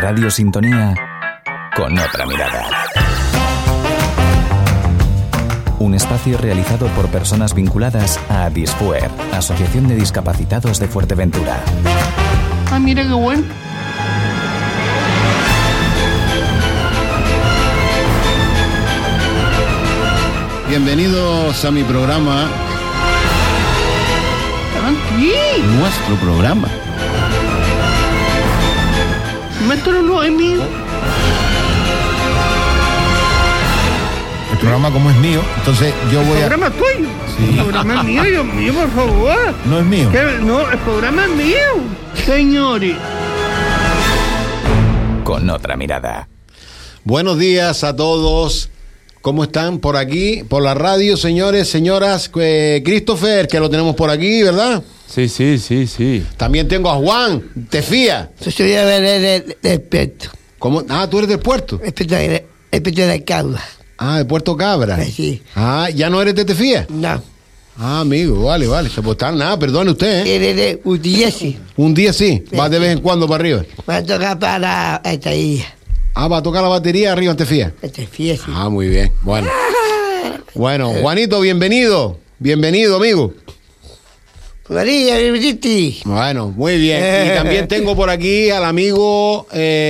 Radio Sintonía con otra mirada. Un espacio realizado por personas vinculadas a Disfuer, Asociación de Discapacitados de Fuerteventura. Ah, mira qué bueno. Bienvenidos a mi programa. Aquí. Nuestro programa. Esto no es mío. El programa como es mío, entonces yo voy El programa es tuyo. Sí. El programa es mío, Dios mío, por favor. No es mío. No, el programa es mío. Señores. Con otra mirada. Buenos días a todos. ¿Cómo están por aquí, por la radio, señores, señoras? Christopher, que lo tenemos por aquí, ¿verdad? Sí. También tengo a Juan, Tefía. Yo soy del puerto. ¿Cómo? Ah, tú eres del puerto. El puerto de Cabra. Ah, de Puerto Cabra. Sí. Ah, ¿ya no eres de Tefía? No. Ah, amigo, vale. Se puede estar nada, perdone usted, ¿eh? Eres de un día sí. Un día sí, va de vez en cuando para arriba. Va a tocar para esta isla. Ah, va a tocar la batería arriba en Tefía. Esta fiesta. Ah, muy bien. Bueno, Juanito, bienvenido. Bienvenido, amigo. María, bienveniste. Bueno, muy bien. Y también tengo por aquí al amigo...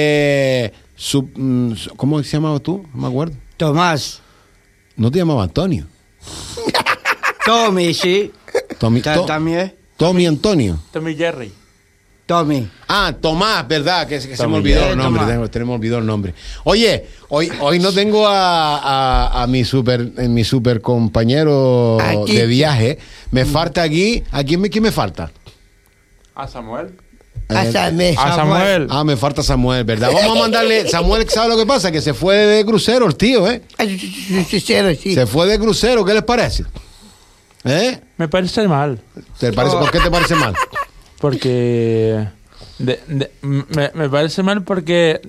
¿cómo se llamaba tú? No me acuerdo. Tomás. ¿No te llamaba Antonio? Tommy, sí. También. Tommy Antonio. Tommy Jerry. Tommy. Ah, Tomás, ¿verdad? Que se me Tommy olvidó Jerry. el nombre. Tenemos olvidado el nombre. Oye, hoy no tengo a mi super compañero Aquí. de viaje. Me falta aquí. ¿A quién me falta? A Samuel. A Samuel. Ah, me falta Samuel, ¿verdad? Vamos a mandarle... Samuel, ¿sabe lo que pasa? Que se fue de crucero el tío, ¿eh? Sí. Se fue de crucero, ¿qué les parece? Me parece mal. ¿Por qué te parece mal? Porque... me parece mal porque...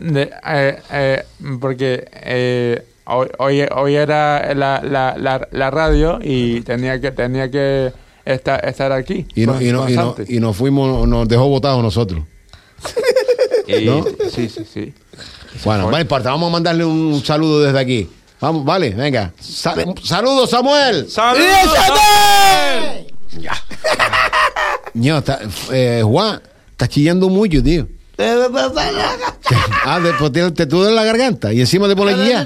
hoy era la radio y tenía que estar aquí. Y nos fuimos, nos dejó botados nosotros. ¿No? Sí. Bueno, no importa, vamos a mandarle un saludo desde aquí. Vamos, vale, venga. ¡Saludos, Samuel! ¡Saludos, Samuel! Ya. Juan, estás chillando mucho, tío. Después te duele la garganta y encima te pones guía.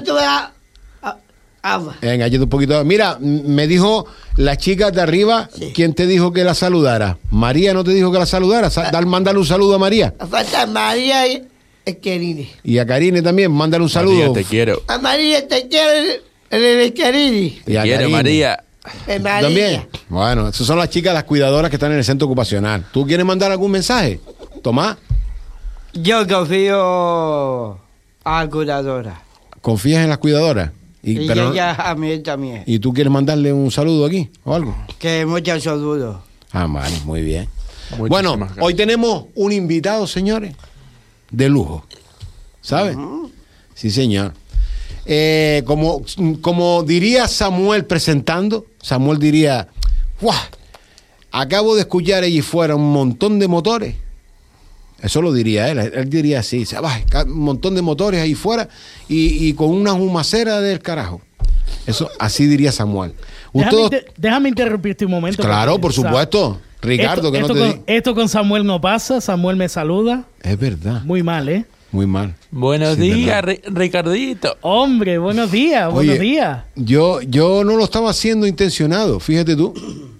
Venga, échate un poquito. Mira, me dijo la chica de arriba, sí. ¿Quién te dijo que la saludara? María no te dijo que la saludara. Mándale un saludo a María. Falta María y Karine. Y a Karine también, mándale un saludo. María, te quiero. A María te quiero, el Karine. Te quiero, María. También. Bueno, esas son las chicas, las cuidadoras que están en el centro ocupacional. ¿Tú quieres mandar algún mensaje, Tomás? Yo confío a la cuidadora. ¿Confías en las cuidadoras? Y ella a mí también. ¿Y tú quieres mandarle un saludo aquí o algo? Que muchos saludos. Ah, vale, muy bien. Bueno, hoy tenemos un invitado, señores, de lujo. ¿Sabes? Sí, señor. Como diría Samuel presentando, Samuel diría, ¡guau! Acabo de escuchar allí fuera un montón de motores. Eso lo diría él diría así, un montón de motores ahí fuera y con una humacera del carajo. Eso, así diría Samuel. Déjame interrumpirte un momento. Claro, por supuesto. Ricardo, esto con Samuel no pasa, Samuel me saluda. Es verdad. Muy mal, ¿eh? Muy mal. Buenos días, Ricardito. Hombre, buenos días, buenos días. Yo no lo estaba haciendo intencionado, fíjate tú.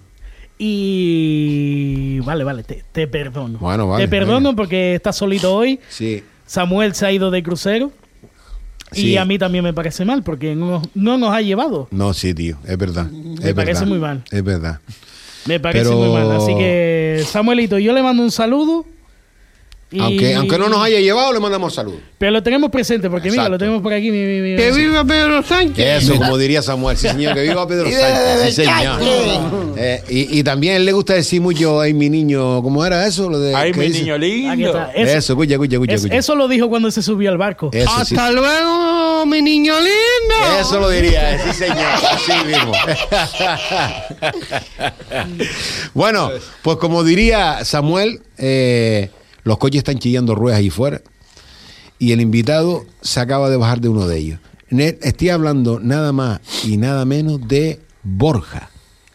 Y vale, te perdono. Bueno, vale. Te perdono porque estás solito hoy. Sí. Samuel se ha ido de crucero. Sí. Y a mí también me parece mal porque no nos ha llevado. No, sí, tío, es verdad. Me parece muy mal. Es verdad. Me parece muy mal. Así que, Samuelito, yo le mando un saludo. Aunque no nos haya llevado, le mandamos saludos. Pero lo tenemos presente porque, mira, lo tenemos por aquí. ¡Que viva Pedro Sánchez! Eso, como diría Samuel. Sí, señor, que viva Pedro Sánchez. Sí, señor. Y también él le gusta decir mucho, ay, mi niño, ¿cómo era eso? Lo de, ay, mi dice? niño lindo. Eso, escucha. Eso lo dijo cuando se subió al barco. Eso, ¡Hasta luego, mi niño lindo! Eso lo diría, sí, señor. Así mismo. Bueno, pues como diría Samuel, los coches están chillando ruedas ahí fuera. y el invitado se acaba de bajar de uno de ellos. Estoy hablando nada más y nada menos de Borja.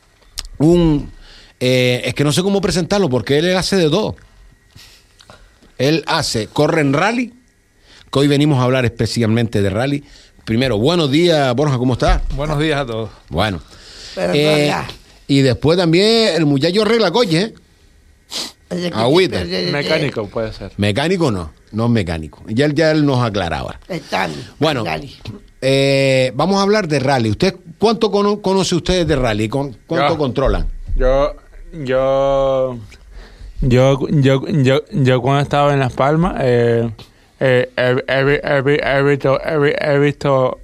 Es que no sé cómo presentarlo porque él hace de todo. Él corre en rally, que hoy venimos a hablar especialmente de rally. Primero, buenos días, Borja, ¿cómo estás? Buenos días a todos. Bueno. Y después también el muchacho arregla coches, ¿eh? Agüita. Mecánico puede ser. Mecánico no es mecánico. Ya él nos aclaraba. Bueno, vamos a hablar de rally. ¿Usted cuánto conoce ustedes de rally? ¿Cuánto controlan? Yo cuando estaba en Las Palmas he visto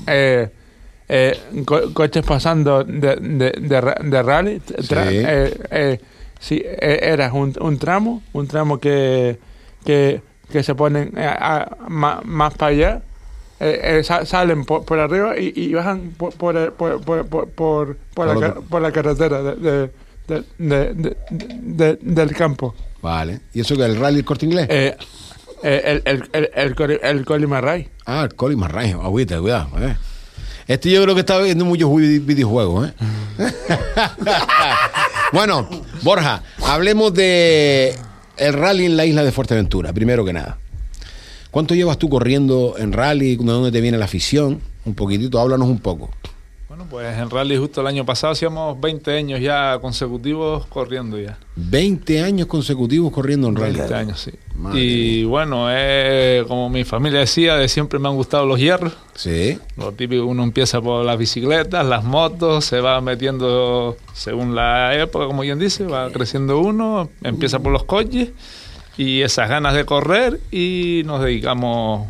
coches pasando de rally. Sí, era un tramo que se ponen más para allá. Salen por arriba y bajan por la carretera del campo. Vale. ¿Y eso que es el rally del Corte Inglés? El Colin Marray. Ah, el Colin Marray. Agüita, cuidado. Yo creo que está viendo muchos videojuegos, ¿eh? Bueno, Borja, hablemos de el rally en la isla de Fuerteventura, primero que nada. ¿Cuánto llevas tú corriendo en rally? ¿De dónde te viene la afición? Un poquitito, háblanos un poco. Bueno, pues en rally justo el año pasado hacíamos 20 años ya consecutivos corriendo ya. 20 años consecutivos corriendo en rally. 20 años, sí. Y bueno, como mi familia decía, de siempre me han gustado los hierros. Sí. Lo típico, uno empieza por las bicicletas, las motos, se va metiendo según la época, como quien dice, va creciendo uno, empieza por los coches y esas ganas de correr y nos dedicamos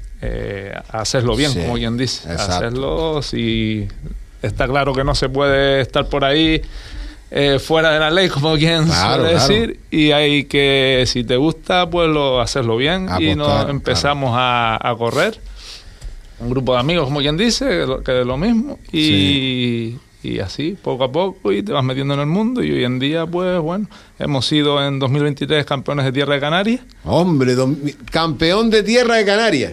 a hacerlo bien, sí, como quien dice. Exacto. A hacerlo, si está claro que no se puede estar por ahí fuera de la ley, como quien suele decir, y hay que, si te gusta, pues hacerlo bien. Apostar, y nos empezamos a correr. Un grupo de amigos, como quien dice, que es lo mismo, y así, poco a poco, y te vas metiendo en el mundo, y hoy en día, pues bueno, hemos sido en 2023 campeones de Tierra de Canarias. Hombre, campeón de Tierra de Canarias.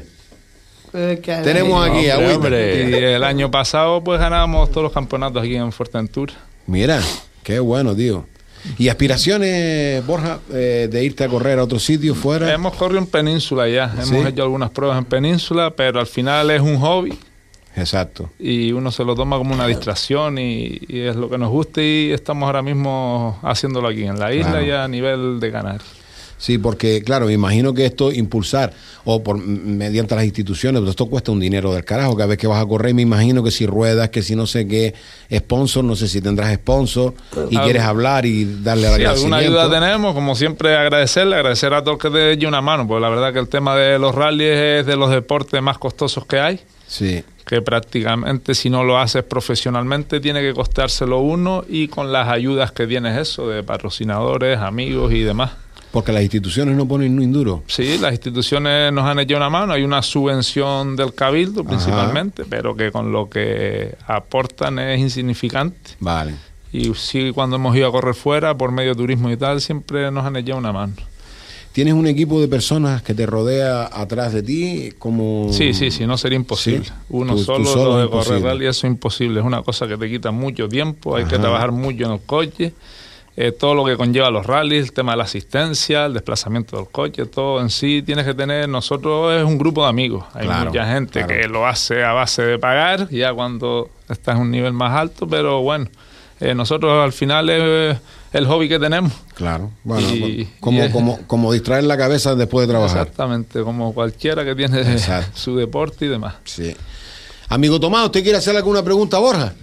Tenemos aquí, hombre. Y el año pasado, pues ganábamos todos los campeonatos aquí en Fuerteventura. Mira, qué bueno, tío. ¿Y aspiraciones, Borja, de irte a correr a otro sitio fuera? Hemos corrido en Península ya. ¿Sí? Hemos hecho algunas pruebas en Península, pero al final es un hobby. Exacto. Y uno se lo toma como una distracción y es lo que nos gusta, y estamos ahora mismo haciéndolo aquí en la isla, ya a nivel de Canarias. Sí, porque claro, me imagino que esto impulsar mediante las instituciones, pero esto cuesta un dinero del carajo. Cada vez que vas a correr, me imagino que si ruedas, que si no sé qué, sponsor, no sé si tendrás sponsor y quieres hablar y darle agradecimiento. Alguna ayuda tenemos, como siempre agradecer a todos que te echen una mano, porque la verdad que el tema de los rallies es de los deportes más costosos que hay. Sí. Que prácticamente si no lo haces profesionalmente tiene que costárselo uno, y con las ayudas que tienes eso de patrocinadores, amigos y demás. Porque las instituciones no ponen ni un duro. Sí, las instituciones nos han hecho una mano. Hay una subvención del Cabildo principalmente, pero que con lo que aportan es insignificante. Vale. Y sí, cuando hemos ido a correr fuera por medio de turismo y tal, siempre nos han echado una mano. ¿Tienes un equipo de personas que te rodea atrás de ti? Como... Sí, no sería imposible. ¿Sí? Uno solo lo de correr rally, eso es imposible. Es una cosa que te quita mucho tiempo, hay que trabajar mucho en el coche. Todo lo que conlleva los rallies, el tema de la asistencia, el desplazamiento del coche, todo en sí tienes que tener. Nosotros es un grupo de amigos. Hay mucha gente que lo hace a base de pagar, ya cuando estás en un nivel más alto, pero bueno, nosotros al final es el hobby que tenemos. Claro, bueno, como distraer la cabeza después de trabajar. Exactamente, como cualquiera que tiene su deporte y demás. Sí. Amigo Tomás, ¿usted quiere hacerle alguna pregunta a Borja?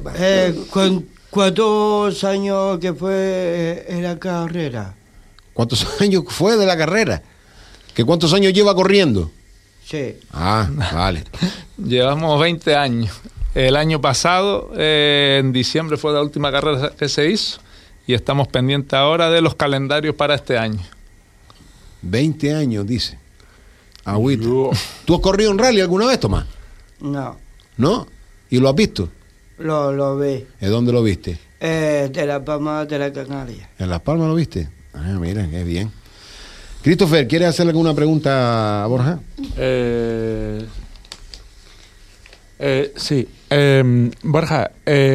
¿Cuántos años que fue en la carrera? ¿Cuántos años fue de la carrera? ¿Que cuántos años lleva corriendo? Sí. Ah, vale. Llevamos 20 años. El año pasado, en diciembre, fue la última carrera que se hizo, y estamos pendientes ahora de los calendarios para este año. 20 años, dice. Agüita. ¿Tú has corrido en rally alguna vez, Tomás? No. ¿No? ¿Y lo has visto? Lo vi. ¿En dónde lo viste? De Las Palmas de la Canaria. ¿En Las Palmas lo viste? Ah, mira, qué bien. Christopher, ¿quieres hacerle alguna pregunta a Borja? Sí. Borja,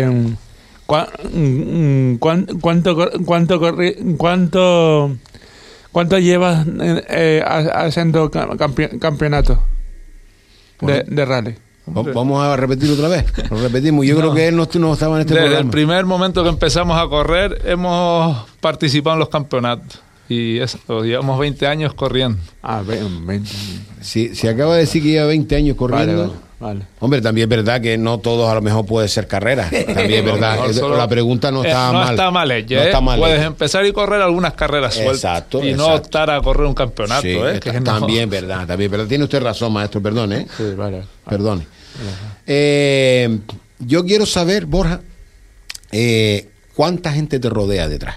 ¿cuánto llevas haciendo campeonato de rally? Vamos a repetirlo otra vez. Lo repetimos. Yo creo que él no estaba en este Desde programa. el primer momento que empezamos a correr, hemos participado en los campeonatos. Y eso, llevamos 20 años corriendo. 20. Si acaba de decir que lleva 20 años corriendo. Vale. Hombre, también es verdad que no todos a lo mejor puede ser carreras. También es verdad. La pregunta no está mal. No está mal hecha. No está mal Puedes hecha. empezar y correr algunas carreras sueltas. Exacto, y no exacto. optar a correr un campeonato. Sí, Que no. también verdad. Tiene usted razón, maestro. Perdone. Sí, vale. Perdone. Yo quiero saber, Borja, ¿cuánta gente te rodea detrás?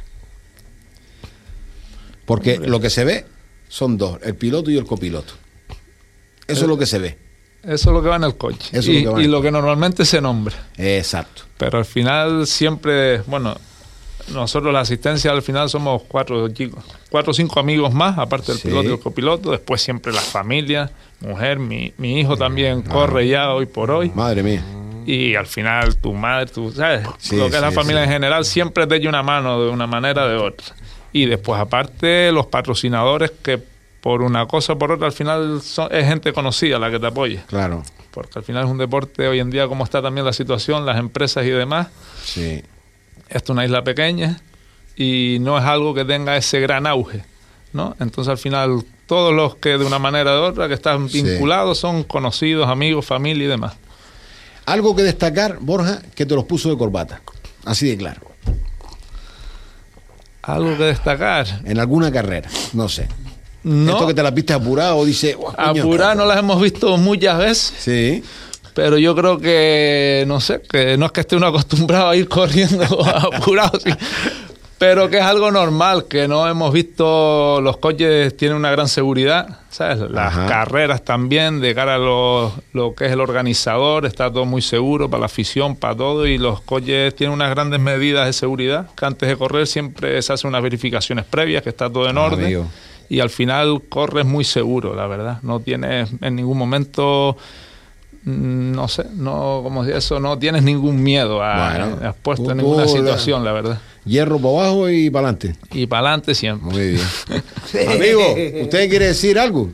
Porque lo que se ve son dos, el piloto y el copiloto. Eso es lo que se ve. Eso es lo que va en el coche. Eso es lo que va en y el lo que normalmente se nombra. Exacto. Pero al final siempre, bueno, nosotros la asistencia al final somos 4 chicos, 4 o 5 amigos más, aparte del Sí. piloto y el copiloto. Después siempre la familia, mujer, mi hijo también corre ya hoy por hoy. Madre mía. Y al final tu madre, ¿sabes? Sí, Lo que es la sí, familia sí. en general siempre te echa una mano de una manera o de otra. Y después aparte los patrocinadores que por una cosa o por otra al final es gente conocida la que te apoya. Claro. Porque al final es un deporte hoy en día como está también la situación, las empresas y demás. Sí. Esto es una isla pequeña y no es algo que tenga ese gran auge, ¿no? Entonces al final todos los que de una manera o de otra que están Sí. vinculados son conocidos, amigos, familia y demás. Algo que destacar, Borja, que te los puso de corbata. Así de claro. Algo que destacar. En alguna carrera. No sé. No, Esto que te las viste apurado, dice. apurar no las hemos visto muchas veces, Sí. pero yo creo que, no sé, que no es que esté uno acostumbrado a ir corriendo apurado, sí, pero que es algo normal, que no hemos visto, los coches tienen una gran seguridad, ¿sabes? Las Ajá. carreras también, de cara a lo que es el organizador, está todo muy seguro para la afición, para todo, y los coches tienen unas grandes medidas de seguridad, que antes de correr siempre se hacen unas verificaciones previas, que está todo en orden. Amigo. Y al final corres muy seguro, la verdad. No tienes en ningún momento, no sé, no, como eso, no tienes ningún miedo has puesto en ninguna situación, la verdad. Hierro para abajo y para adelante. Y para adelante siempre. Muy bien. Amigo, ¿usted quiere decir algo?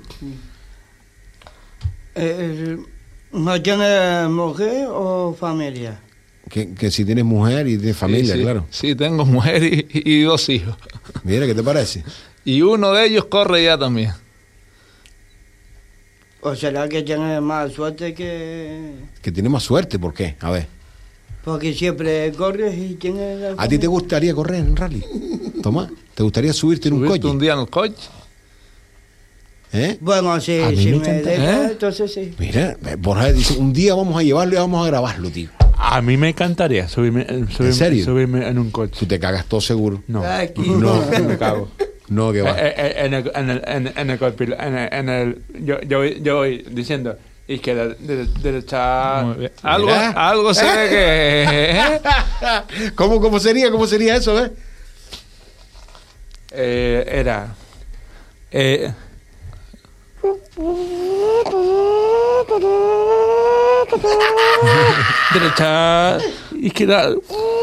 ¿No tiene mujer o familia? Que si tienes mujer y tienes familia, Sí, sí. claro. Sí, tengo mujer y 2 hijos. Mira, ¿qué te parece? Y uno de ellos corre ya también. ¿O será que tiene más suerte que...? Que tiene más suerte, ¿por qué? A ver. Porque siempre corres y tiene... la ¿A ti te familia? gustaría correr en rally? Tomás, ¿te gustaría subirte en un Subirte coche? un día en el coche. ¿Eh? Bueno, A si mí me me encanta. deja, ¿Eh? entonces sí. Mira, Borja dice, un día vamos a llevarlo y vamos a grabarlo, tío. A mí me encantaría subirme serio? subirme en un coche. Tú te cagas todo seguro. No, Aquí. No, me cago. No, que va. Yo voy diciendo izquierda, derecha. Muy bien. Mira. Algo se ve que... ¿Cómo sería eso, eh? Era. Derecha, izquierda.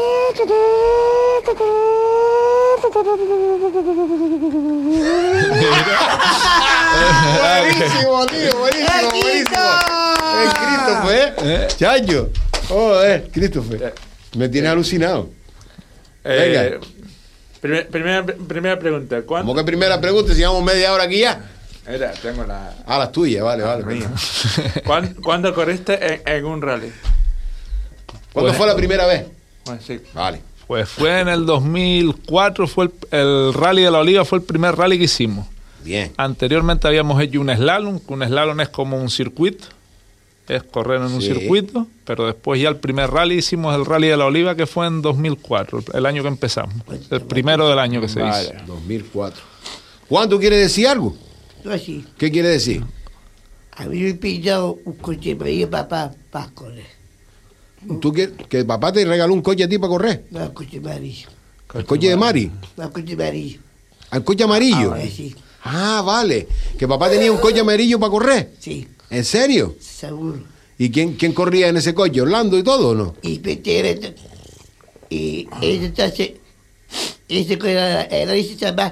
Buenísimo, tío, buenísimo. Es Christopher, Chayo. Christopher. Me tiene alucinado. Venga. Primera pregunta. ¿Cómo que primera pregunta? Si llevamos media hora aquí ya. Era, tengo la. Ah, las tuyas, vale. ¿Cuándo corriste en un rally? ¿Cuándo fue la primera vez? Bueno, sí. Vale. Pues fue en el 2004, fue el Rally de la Oliva, fue el primer rally que hicimos. Bien. Anteriormente habíamos hecho un slalom, que un slalom es como un circuito, es correr en un Sí. circuito, pero después ya el primer rally hicimos el Rally de la Oliva, que fue en 2004, el año que empezamos, el primero del año que se hizo. 2004. Juan, ¿tú quieres decir algo? Yo sí. ¿Qué quiere decir? A mí me he pillado un coche para ir para correr. ¿Tú quieres que papá te regaló un coche a ti para correr? No, el coche amarillo. ¿El coche de Mari? No, el coche amarillo. ¿Al coche amarillo? Ahora sí. Ah, vale. Que papá tenía un coche amarillo para correr. Sí, ¿En serio? seguro. ¿Y quién corría en ese coche? ¿Orlando y todo o no? Y Peter, y entonces, ese que era se llama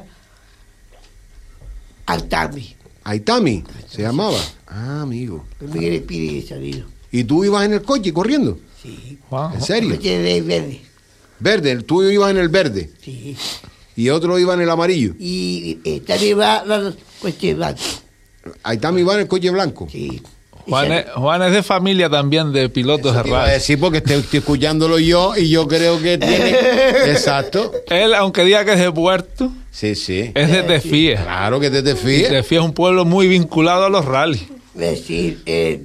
Altami. Aitami se llamaba. Ah, amigo. Miguel Espíritu Salido. ¿Y tú ibas en el coche corriendo? Sí. Wow. ¿En serio? Coche de verde. Verde, tú ibas en el verde Sí. y otro iba en el amarillo. Y también va los coches blancos. Aitami iba en el coche blanco. Sí. Juan es de familia también de pilotos de Te iba a rally. decir porque estoy escuchándolo yo y yo creo que tiene... Exacto. Él, aunque diga que es de Puerto, Sí, sí. es de Tefía. Claro que te Y fíes. Tefía es un pueblo muy vinculado a los rallies. Decir,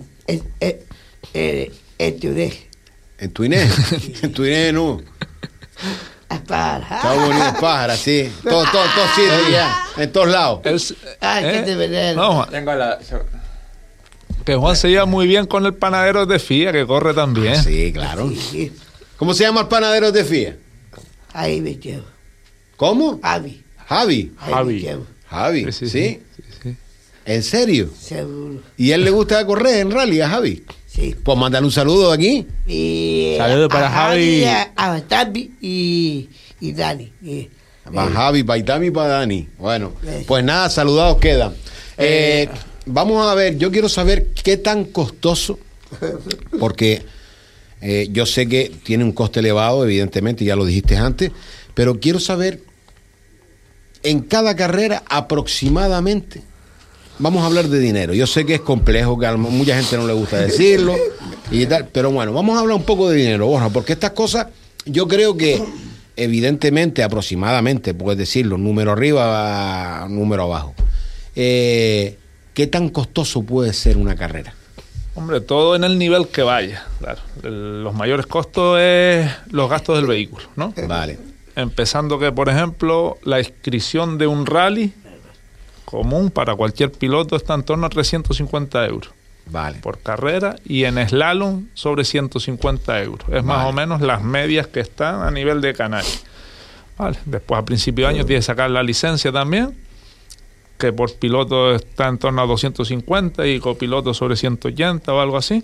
Tuné. En Tuiné. En Tuiné, no. Para. Está bonito, pájara, sí. Todo sitio ya. En todos lados. Él, Ay, qué de verdad. no, Juan, Tengo la... que Juan se lleva muy bien con el panadero de Tefía, que corre también. Sí, claro. Sí. ¿Cómo se llama el panadero de Fía? Ahí me llevo. ¿Cómo? Javi. Javi. Ahí Javi. me llevo. Javi, Sí, ¿sí? sí. ¿En serio? Seguro. ¿Y a él le gusta correr en rally a Javi? Sí. Pues mándale un saludo de aquí. Y Saludos para Javi. A Tabi y Dani. Para Javi, para Itami y para Dani. Bueno, pues nada, saludados quedan. Vamos a ver, yo quiero saber qué tan costoso, porque yo sé que tiene un coste elevado, evidentemente, ya lo dijiste antes, pero quiero saber en cada carrera aproximadamente. Vamos a hablar de dinero. Yo sé que es complejo, que a mucha gente no le gusta decirlo y tal, pero bueno, vamos a hablar un poco de dinero, Borja, porque estas cosas yo creo que evidentemente, aproximadamente, puedes decirlo, número arriba, número abajo. ¿Qué tan costoso puede ser una carrera? Hombre, todo en el nivel que vaya. Claro. Los mayores costos es los gastos del vehículo, ¿no? Vale. Empezando que, por ejemplo, la inscripción de un rally común para cualquier piloto está en torno a 350 euros Vale. por carrera, y en slalom sobre 150 euros. Es más o menos las medias que están a nivel de Canarias. Vale. Después, a principio de año, tienes que sacar la licencia también, que por piloto está en torno a 250 y copiloto sobre 180 o algo así.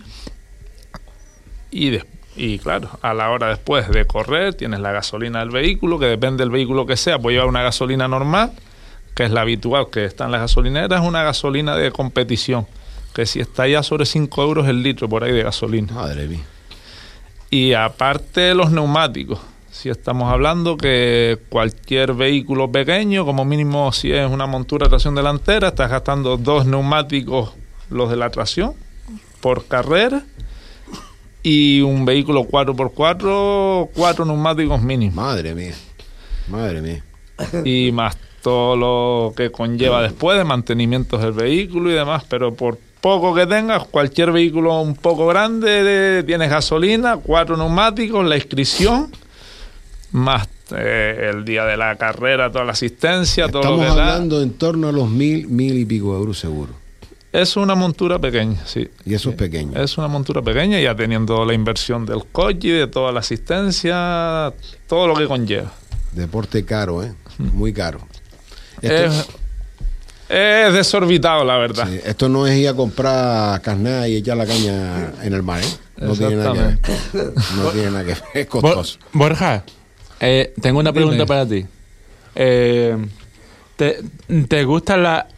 Y claro, a la hora después de correr tienes la gasolina del vehículo, que depende del vehículo que sea, puede llevar una gasolina normal, que es la habitual que está en las gasolineras, una gasolina de competición, que si está ya sobre 5 euros el litro por ahí de gasolina. Madre mía. Y aparte los neumáticos, si estamos hablando que cualquier vehículo pequeño, como mínimo si es una montura de tracción delantera, estás gastando 2 neumáticos, los de la tracción, por carrera, y un vehículo 4x4, 4 neumáticos mínimos. Madre mía. Madre mía. Y más todo lo que conlleva después de mantenimientos del vehículo y demás, pero por poco que tengas, cualquier vehículo un poco grande, tienes gasolina, 4 neumáticos, la inscripción, más el día de la carrera, toda la asistencia, todo lo Estamos que da. hablando en torno a los 1.000 y pico euros seguro. Es una montura pequeña, sí. Y eso es pequeño. Es una montura pequeña, ya teniendo la inversión del coche, de toda la asistencia, todo lo que conlleva. Deporte caro, ¿eh? Muy caro. Esto, Es desorbitado, la verdad. sí, esto no es ir a comprar carnada y echar la caña en el mar, ¿eh? No tiene nada que ver. No tiene nada que ver. Es costoso. Borja, tengo una pregunta Dime. para ti. ¿Te gusta la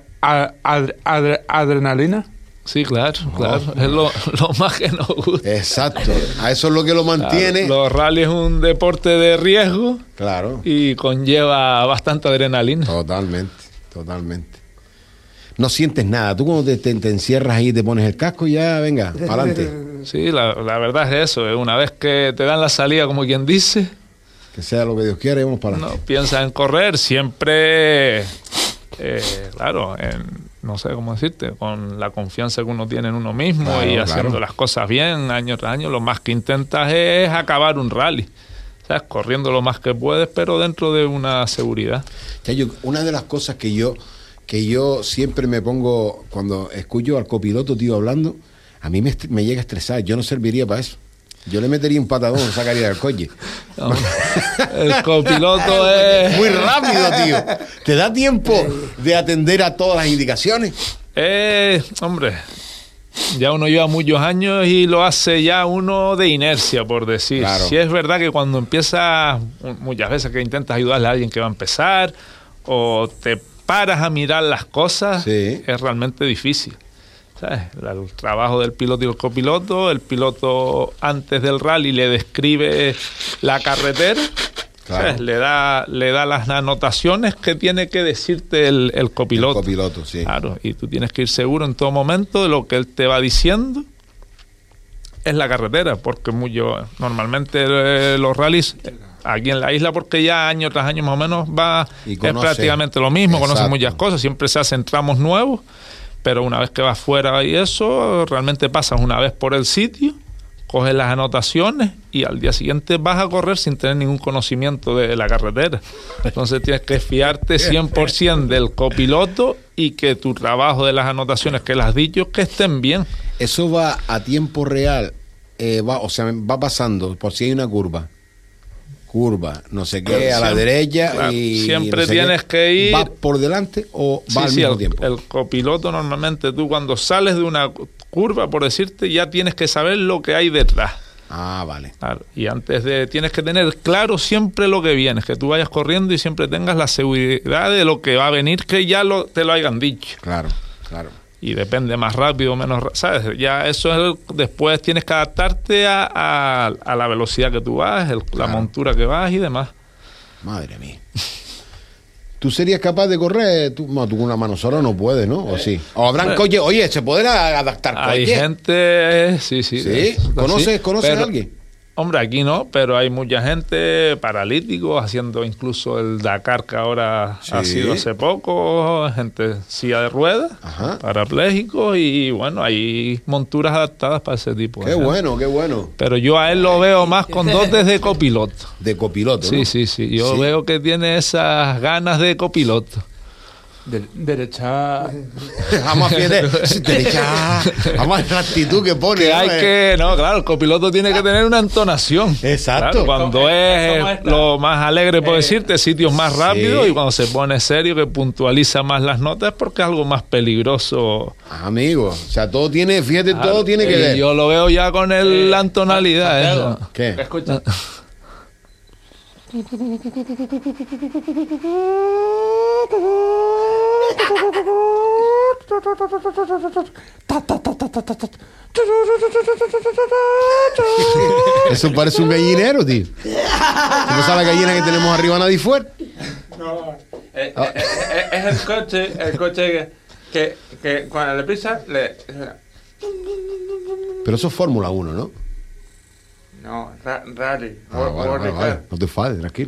adrenalina? Sí, claro, claro. Es lo más que nos gusta. Exacto. A eso es lo que lo mantiene. Claro, los rallies es un deporte de riesgo Claro. y conlleva bastante adrenalina. Totalmente, totalmente. No sientes nada. Tú cuando te encierras ahí y te pones el casco, ya, venga, para adelante. Sí, la verdad es eso. Una vez que te dan la salida, como quien dice, Que sea lo que Dios quiera y vamos para no adelante. piensas en correr, siempre, claro, no sé cómo decirte, con la confianza que uno tiene en uno mismo, Claro, y haciendo claro. las cosas bien año tras año. Lo más que intentas es acabar un rally, ¿sabes? Corriendo lo más que puedes, pero dentro de una seguridad. Chayo, una de las cosas que yo siempre me pongo, cuando escucho al copiloto, tío, hablando, a mí me llega a estresar. Yo no serviría para eso. Yo le metería un patadón, sacaría del coche. No, el copiloto es... Muy rápido, tío. ¿Te da tiempo de atender a todas las indicaciones? Hombre, ya uno lleva muchos años y lo hace ya uno de inercia, por decir. Claro. Sí es verdad que cuando empiezas, muchas veces que intentas ayudarle a alguien que va a empezar, o te paras a mirar las cosas, Sí. es realmente difícil. ¿Sabes? El trabajo del piloto y el copiloto, el piloto antes del rally le describe la carretera, Claro. ¿sabes? Le da las anotaciones que tiene que decirte el copiloto. El copiloto, sí. Claro, y tú tienes que ir seguro en todo momento de lo que él te va diciendo es la carretera, porque normalmente los rallies aquí en la isla, porque ya año tras año más o menos Y es conoce. prácticamente lo mismo, conoce Exacto. muchas cosas, siempre se hacen tramos nuevos, pero una vez que vas fuera y eso, realmente pasas una vez por el sitio, coges las anotaciones y al día siguiente vas a correr sin tener ningún conocimiento de la carretera. Entonces tienes que fiarte 100% del copiloto y que tu trabajo de las anotaciones que le has dicho que estén bien. Eso va a tiempo real, va pasando por si hay una curva, no sé qué, a la Siempre, derecha, claro, y siempre no sé tienes qué. que ir... ¿Va por delante o va al Sí, mismo tiempo? el copiloto normalmente tú cuando sales de una curva, por decirte, ya tienes que saber lo que hay detrás. Ah, vale. Claro, y tienes que tener claro siempre lo que vienes, que tú vayas corriendo y siempre tengas la seguridad de lo que va a venir, que ya te lo hayan dicho. Claro, claro. Y depende más rápido o menos, ¿sabes? Ya eso es después tienes que adaptarte a la velocidad que tú vas, la Claro. montura que vas y demás. Madre mía. ¿Tú serías capaz de correr? Tú con una mano sola no puedes, ¿no? ¿O sí? ¿O habrán coches? Oye, ¿se pueden adaptar coches? Hay gente, sí. ¿Sí? ¿Conoces pero- a alguien? Hombre, aquí no, pero hay mucha gente paralíticos haciendo incluso el Dakar que ahora Sí. ha sido hace poco, gente silla de ruedas, Ajá. parapléjicos y bueno, hay monturas adaptadas para ese tipo de Qué gente. bueno, qué bueno. Pero yo a él lo veo más con dotes de copiloto. De copiloto, ¿no? Sí. Yo Sí. veo que tiene esas ganas de copiloto. Derecha. Vamos a derecha. Vamos a ver la actitud que pone. Que ¿no? hay que, no, claro, el copiloto tiene que tener una entonación. Exacto. Claro, cuando ¿Cómo es está? lo más alegre, por decirte, sitios más rápidos, sí. y cuando se pone serio, que puntualiza más las notas, es porque es algo más peligroso. Amigo, o sea, todo tiene, fíjate, Claro, todo tiene que y ver. Yo lo veo ya con la tonalidad. Santiago, eso. ¿Qué? Escucha. Eso parece un gallinero, tío. ¿Cómo sabe la gallina que tenemos arriba nadie fuera? No. Es el coche que cuando le pisa le. Pero eso es Fórmula 1, ¿no? No, rally. Vale. No te enfades, tranquilo.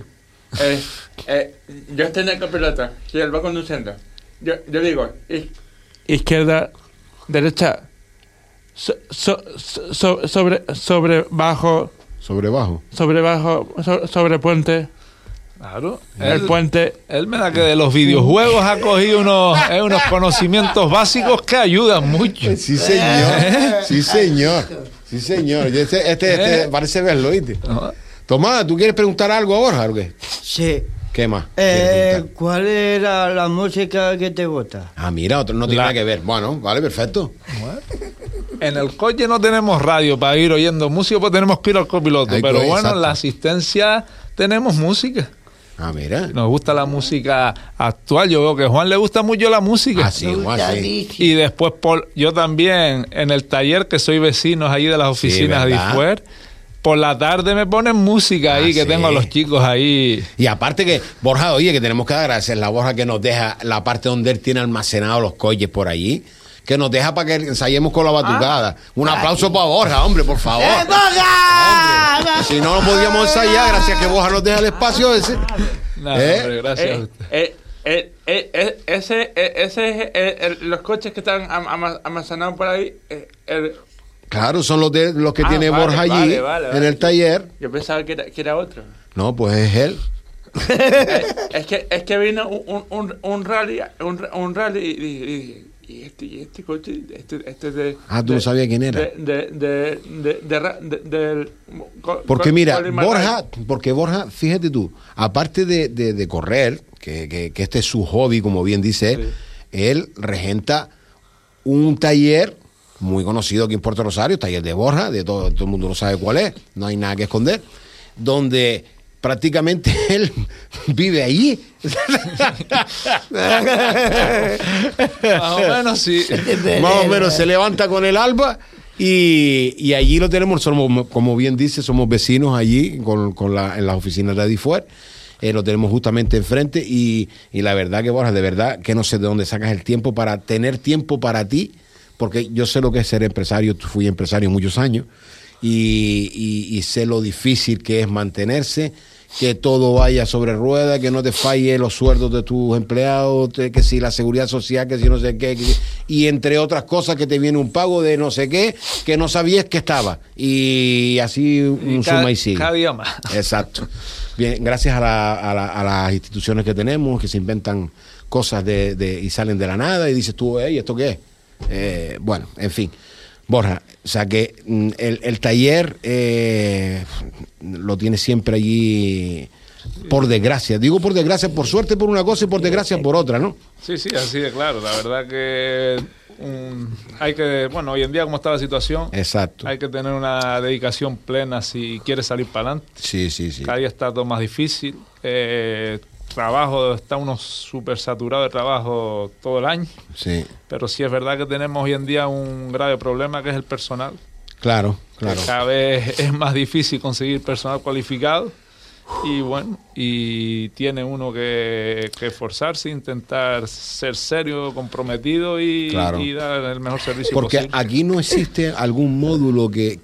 Yo estoy en el copiloto y él va conduciendo. Yo digo, Izquierda, derecha, sobre bajo, sobre puente, Claro. el puente. Él me da que de los videojuegos ha cogido unos conocimientos básicos que ayudan mucho. Sí, señor. Sí, señor. Sí, señor. Este parece verlo, ¿oíste? Ajá. Tomás, ¿tú quieres preguntar algo a Borja o qué? Sí. ¿Qué más? ¿Quieres preguntar? ¿Cuál era la música que te gusta? Ah, mira, otro no tiene nada que ver. Bueno, vale, perfecto. En el coche no tenemos radio para ir oyendo música, pues tenemos que ir al copiloto. Ay, Pero pues, bueno, en exacto. la asistencia tenemos música. Ah, mira. Nos gusta la música actual. Yo veo que a Juan le gusta mucho la música. Ah, sí, Juan, sí. Y después yo también en el taller, que soy vecino allí de las oficinas de ¿verdad? IFUER, por la tarde me ponen música ahí, que sí. tengo a los chicos ahí. Y aparte que, Borja, oye, que tenemos que agradecer a Borja que nos deja la parte donde él tiene almacenados los coches por allí, que nos deja para que ensayemos con la batucada. Un aplauso para Borja, hombre, por favor. Hombre, si no, no podíamos ensayar, gracias a que Borja nos deja el espacio ese. No, hombre, gracias a usted. ese es los coches que están almacenados por ahí. Claro, son los que tiene vale, Borja allí vale. en el taller. Yo pensaba que era otro. No, pues es él. Es que vino un rally y este coche, este de... Ah, tú no sabías quién era. Porque mira, Borja, fíjate tú, aparte de correr, que este es su hobby, como bien dice él, él regenta un taller muy conocido aquí en Puerto Rosario, taller de Borja, de todo el mundo lo sabe cuál es, no hay nada que esconder, donde prácticamente él vive allí. Más o menos, sí. Más o menos se levanta con el alba y allí lo tenemos. Somos, como bien dice, somos vecinos allí en las oficinas de Adifuer. Lo tenemos justamente enfrente y la verdad que, Borja, de verdad que no sé de dónde sacas el tiempo para tener tiempo para ti, porque yo sé lo que es ser empresario, fui empresario muchos años y sé lo difícil que es mantenerse, que todo vaya sobre ruedas, que no te falle los sueldos de tus empleados, que si la seguridad social, que si no sé qué, y entre otras cosas que te viene un pago de no sé qué, que no sabías que estaba, y así un suma y sigue. Cada día más. Exacto. Bien, gracias a las instituciones que tenemos, que se inventan cosas y salen de la nada, y dices tú, ¿esto qué es? Bueno, en fin. Borja, o sea que el taller lo tiene siempre allí, por desgracia. Digo por desgracia, por suerte por una cosa y por desgracia por otra, ¿no? Sí, sí, así de claro. La verdad que hay que, bueno, hoy en día como está la situación, exacto, hay que tener una dedicación plena si quieres salir para adelante. Sí, sí, sí. Cada día está todo más difícil. Trabajo, está uno súper saturado de trabajo todo el año. Sí. Pero sí es verdad que tenemos hoy en día un grave problema que es el personal. Claro, claro. Cada vez es más difícil conseguir personal cualificado y bueno, y tiene uno que esforzarse, intentar ser serio, comprometido y dar el mejor servicio porque posible. Porque aquí no existe algún módulo que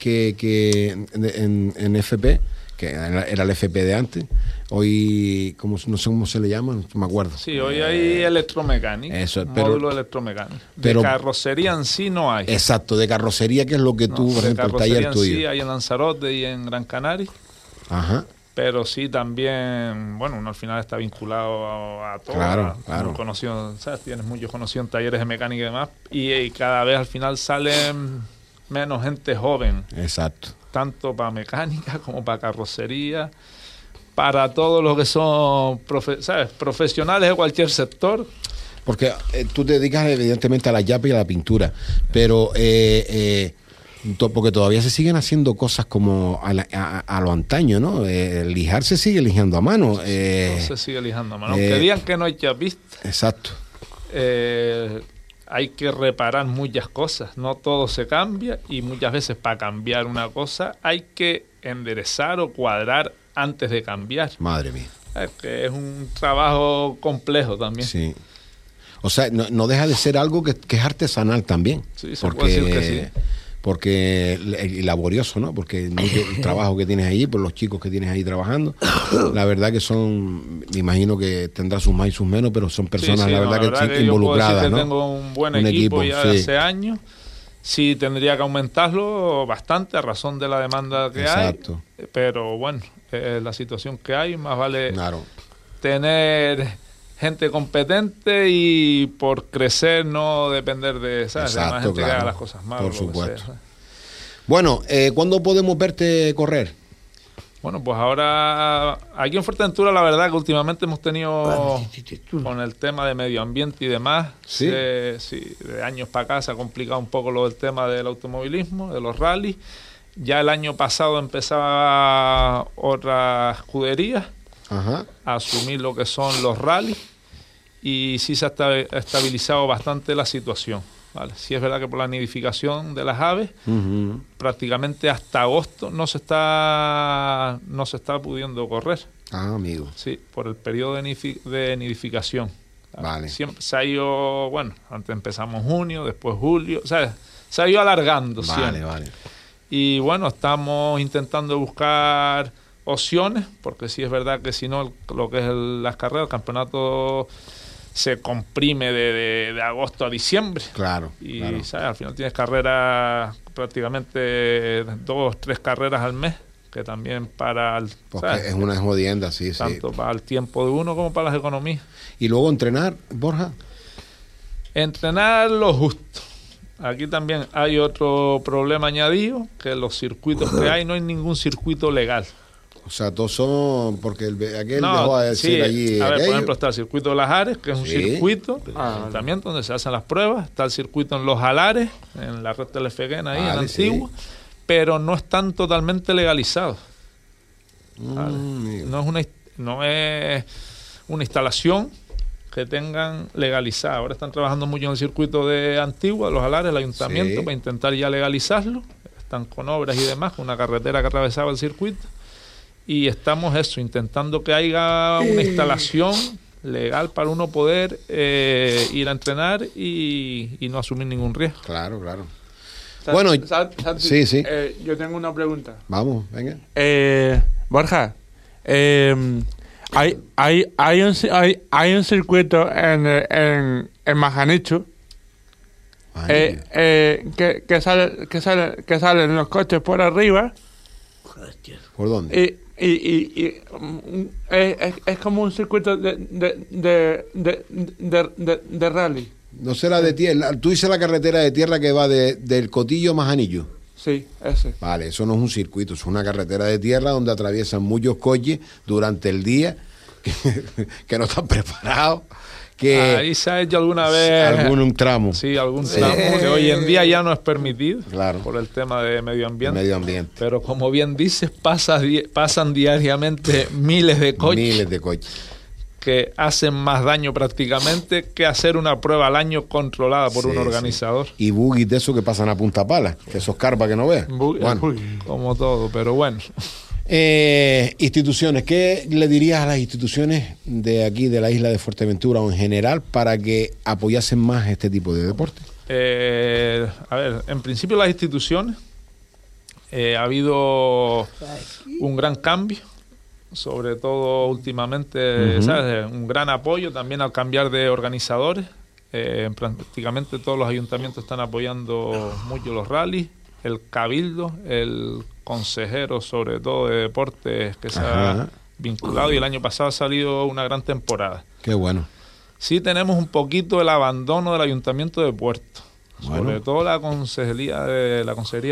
en FP, que era el FP de antes. Hoy, no sé cómo se le llama, no me acuerdo. Sí, hoy hay electromecánica, eso, módulo electromecánico. De carrocería en sí no hay. Exacto, de carrocería, que es lo que tú, por ejemplo, el taller tuyo. Sí, hay en Lanzarote y en Gran Canaria. Ajá. Pero sí también, bueno, uno al final está vinculado a todo. Claro, claro. Conocido, ¿sabes? Tienes muchos conocidos en talleres de mecánica y demás. Y cada vez al final salen menos gente joven. Exacto. Tanto para mecánica como para carrocería. Para todos los que son profesionales de cualquier sector. Porque tú te dedicas evidentemente a la llave y a la pintura, pero porque todavía se siguen haciendo cosas como a lo antaño, ¿no? Lijar se sigue lijando a mano. No se sigue lijando a mano. Aunque digan que no hay chapista. Exacto. Hay que reparar muchas cosas. No todo se cambia y muchas veces para cambiar una cosa hay que enderezar o cuadrar antes de cambiar. Madre mía. Que es un trabajo complejo también. Sí. O sea, no deja de ser algo que es artesanal también. Sí, se puede decir que sí. Porque laborioso, ¿no? Porque el trabajo que tienes ahí, por los chicos que tienes ahí trabajando, la verdad que son, me imagino que tendrá sus más y sus menos, pero son personas, la verdad que involucradas, ¿no? Tengo un buen equipo ya de hace años. Sí, tendría que aumentarlo bastante a razón de la demanda que hay. Pero bueno, la situación que hay, más vale tener gente competente y por crecer no depender de, ¿sabes? Exacto, de más gente que haga las cosas mal. Por supuesto. Bueno, ¿cuándo podemos verte correr? Bueno, pues ahora aquí en Fuerteventura la verdad que últimamente hemos tenido con el tema de medio ambiente y demás, ¿sí? De años para acá se ha complicado un poco lo del tema del automovilismo, de los rallies. Ya el año pasado empezaba otra escudería a asumir lo que son los rallies y sí se ha estabilizado bastante la situación. Vale. Sí es verdad que por la nidificación de las aves, prácticamente hasta agosto no se está pudiendo correr. Ah, amigo. Sí, por el periodo de nidificación. Vale. Siempre se ha ido, bueno, antes empezamos junio, después julio, o sea, se ha ido alargando siempre. Vale. Y bueno, estamos intentando buscar opciones, porque sí es verdad que si no, lo que es las carreras, el campeonato se comprime de agosto a diciembre. Claro. Y ¿sabes? Al final tienes carreras, prácticamente 2-3 carreras al mes, que también para el, porque es una jodienda, sí. Tanto para el tiempo de uno como para las economías. ¿Y luego entrenar, Borja? Entrenar lo justo. Aquí también hay otro problema añadido, que los circuitos que hay, no hay ningún circuito legal. O sea, todos son porque aquel No, dejó de sí, ser allí. a ver, por aquello. ejemplo, está el circuito de Las Ares, que es un Sí. circuito también donde se hacen las pruebas. Está el circuito en Los Alares, en la recta del Efeguén, ahí en Vale, sí. Antigua, pero no están totalmente legalizados. ¿vale? Amigo. No es una instalación que tengan legalizada. Ahora están trabajando mucho en el circuito de Antigua, Los Alares, el ayuntamiento, Sí. para intentar ya legalizarlo. Están con obras y demás, con una carretera que atravesaba el circuito. Y estamos intentando que haya una instalación legal para uno poder ir a entrenar y no asumir ningún riesgo. Claro, claro. Sa- Bueno, Santi, sí, sí. yo tengo una pregunta. Vamos, venga. Borja, hay un circuito en Majanichu que salen los coches por arriba Hostia. ¿Por dónde? y es como un circuito de rally. No será de tierra. Tú dices la carretera de tierra que va del Cotillo a Majanillo. Sí, ese. Vale, eso no es un circuito, es una carretera de tierra donde atraviesan muchos coches durante el día que no están preparados. Ahí se ha hecho alguna vez algún tramo. Sí, algún tramo que hoy en día ya no es permitido Claro. por el tema de medio ambiente. Medio ambiente. Pero como bien dices, pasan diariamente miles de coches Miles de coches. que hacen más daño prácticamente que hacer una prueba al año controlada por Sí, un sí. organizador. Y buggies de esos que pasan a punta pala, que esos carpas que no veas. Bueno. Como todo, pero bueno. Instituciones, ¿qué le dirías a las instituciones de aquí, de la isla de Fuerteventura o en general, para que apoyasen más este tipo de deporte? A ver, en principio las instituciones, ha habido un gran cambio, sobre todo últimamente, ¿sabes? Un gran apoyo también al cambiar de organizadores. Prácticamente todos los ayuntamientos están apoyando mucho los rallies, el cabildo, el consejero sobre todo de deportes que se ha vinculado, y el año pasado ha salido una gran temporada. Qué bueno. Sí tenemos un poquito el abandono del Ayuntamiento de Puerto, Bueno. sobre todo la Consejería de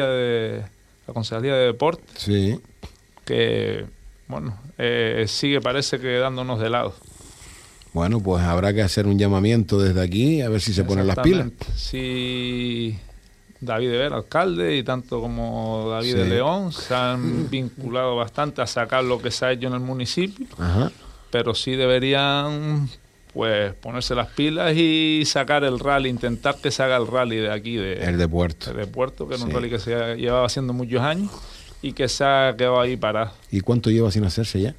Deportes, Sí. que bueno, sigue parece que dándonos de lado. Bueno, pues habrá que hacer un llamamiento desde aquí a ver si se ponen las pilas. Exactamente. Sí, David de Ver, alcalde, y tanto como David de Sí. León se han vinculado bastante a sacar lo que se ha hecho en el municipio, Ajá. pero sí deberían pues ponerse las pilas y sacar el rally, intentar que se haga el rally de aquí, El de Puerto. de Puerto, que era un Sí. rally que se llevaba haciendo muchos años y que se ha quedado ahí parado. ¿Y cuánto lleva sin hacerse ya?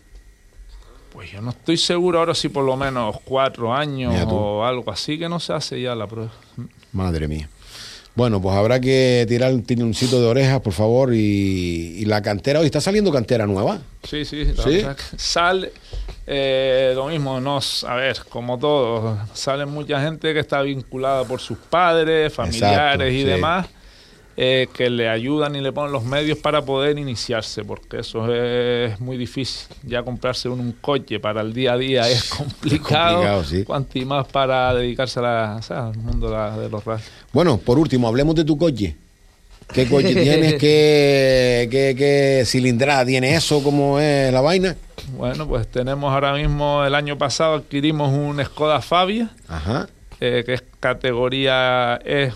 Pues yo no estoy seguro ahora si por lo menos 4 años Mira tú. o algo así, que no se hace ya la prueba. Madre mía. Bueno, pues habrá que tirar un tironcito de orejas, por favor, y la cantera. Hoy está saliendo cantera nueva. Sí, ¿Sí? sale lo mismo, a ver, como todo, sale mucha gente que está vinculada por sus padres, familiares Exacto, y sí. demás, que le ayudan y le ponen los medios para poder iniciarse, porque eso es muy difícil. Ya comprarse un coche para el día a día es complicado, sí. cuanto y más para dedicarse al mundo de los rallies. Bueno, por último, hablemos de tu coche. ¿Qué coche tienes? ¿Qué cilindrada tiene eso? ¿Cómo es la vaina? Bueno, pues tenemos ahora mismo, el año pasado adquirimos un Skoda Fabia, Ajá. que es categoría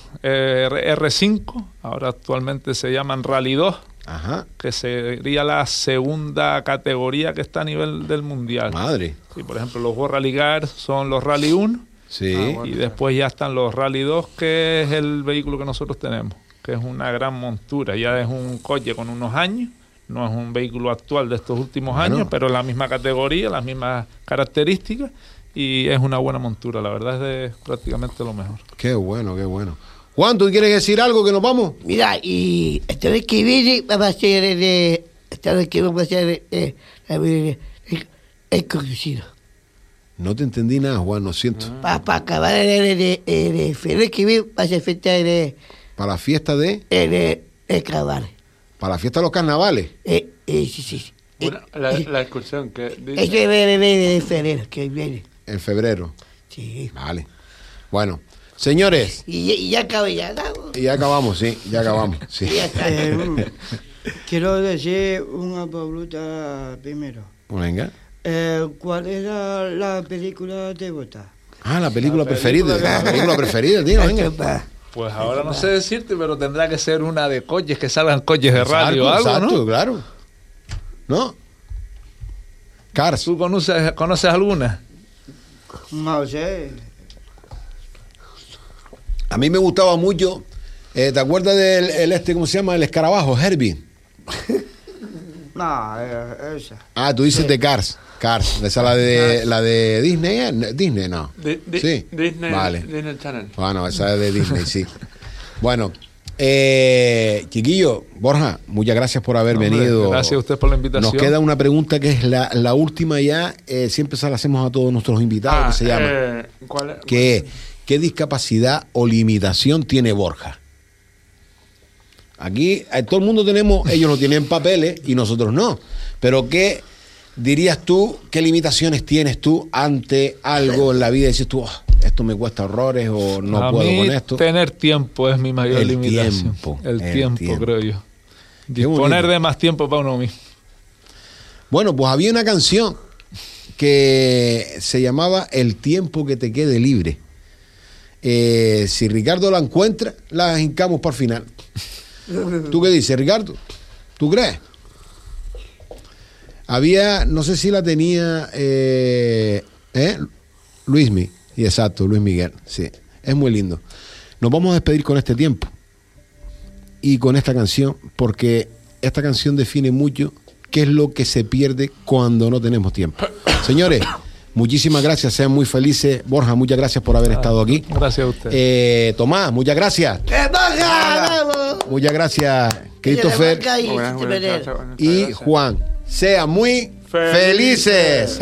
R5, ahora actualmente se llaman Rally 2, Ajá. que sería la segunda categoría que está a nivel del mundial. Madre. Sí, por ejemplo, los World Rally Car son los Rally 1, Sí. y después ya están los Rally 2, que es el vehículo que nosotros tenemos, que es una gran montura, ya es un coche con unos años, no es un vehículo actual de estos últimos Bueno. años, pero la misma categoría, las mismas características, y es una buena montura, la verdad es de prácticamente lo mejor. Qué bueno, qué bueno. Juan, ¿tú quieres decir algo que nos vamos? Mira, y esta vez que viene vamos a hacer el conocido. No te entendí nada, Juan, lo siento. Para acabar de febrero que viene va a ser fiesta Para la fiesta de... de carnaval. Para la fiesta de los carnavales. Sí. Bueno, la excursión que dice. Ese de febrero que viene. En febrero. Sí. Vale. Bueno, Señores. Y ya acabé, ya. Y ya acabamos, sí, ya acabamos. Sí. Quiero decir una pregunta primero. Venga. ¿Cuál era la película de vota? La película preferida. La película preferida, tío, venga. Pues ahora no sé decirte, pero tendrá que ser una de coches, que salgan coches de radio o algo, exacto, ¿no? Claro. ¿No? Cars. ¿Tú conoces alguna? No sé. A mí me gustaba mucho. ¿Te acuerdas del ¿cómo se llama? El escarabajo, Herbie. No, esa. Tú dices de Cars. Cars. Esa es la de Disney. Disney, no. Sí. Disney, vale. Disney Channel. Bueno, esa es de Disney, sí. Bueno, chiquillo, Borja, muchas gracias por haber venido. Gracias a usted por la invitación. Nos queda una pregunta que es la última ya. Siempre se la hacemos a todos nuestros invitados, que se llama. ¿Cuál es? ¿Qué discapacidad o limitación tiene Borja? Aquí todo el mundo ellos no tienen papeles y nosotros no. Pero ¿qué dirías tú, qué limitaciones tienes tú ante algo en la vida? Y dices tú, esto me cuesta horrores o no puedo con esto. Tener tiempo es mi mayor limitación. El tiempo, creo yo. Disponer de más tiempo para uno mismo. Bueno, pues había una canción que se llamaba El tiempo que te quede libre. Si Ricardo la encuentra, la hincamos para el final. ¿Tú qué dices, Ricardo? ¿Tú crees? Había, no sé si la tenía Luis Miguel, sí, es muy lindo. Nos vamos a despedir con este tiempo y con esta canción, porque esta canción define mucho qué es lo que se pierde cuando no tenemos tiempo. Señores, muchísimas gracias, sean muy felices. Borja, muchas gracias por haber estado aquí. Gracias a usted. Tomás, muchas gracias. Muchas gracias, Christopher y Juan. Sean muy felices.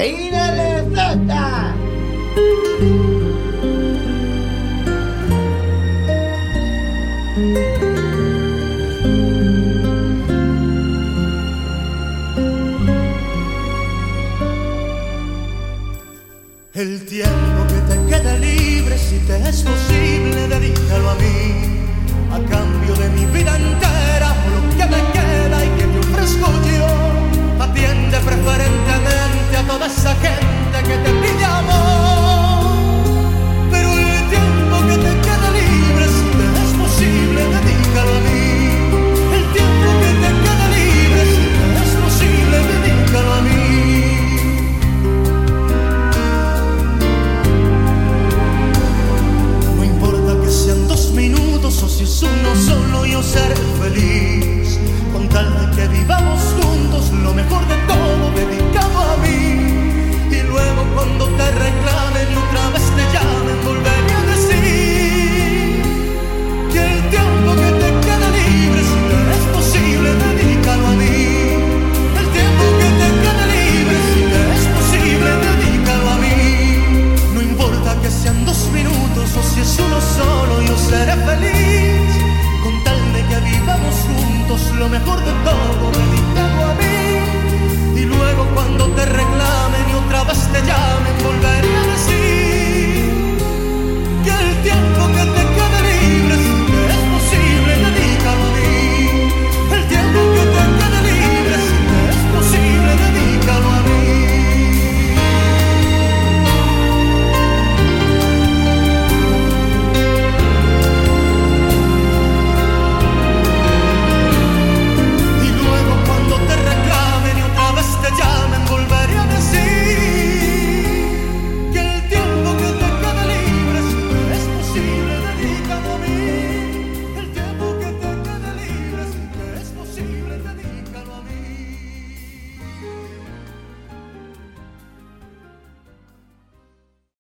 El tiempo que te quede libre, si te es posible, dedícalo a mí, a cambio de mi vida entera, o lo que me queda y que te ofrezco yo, atiende preferente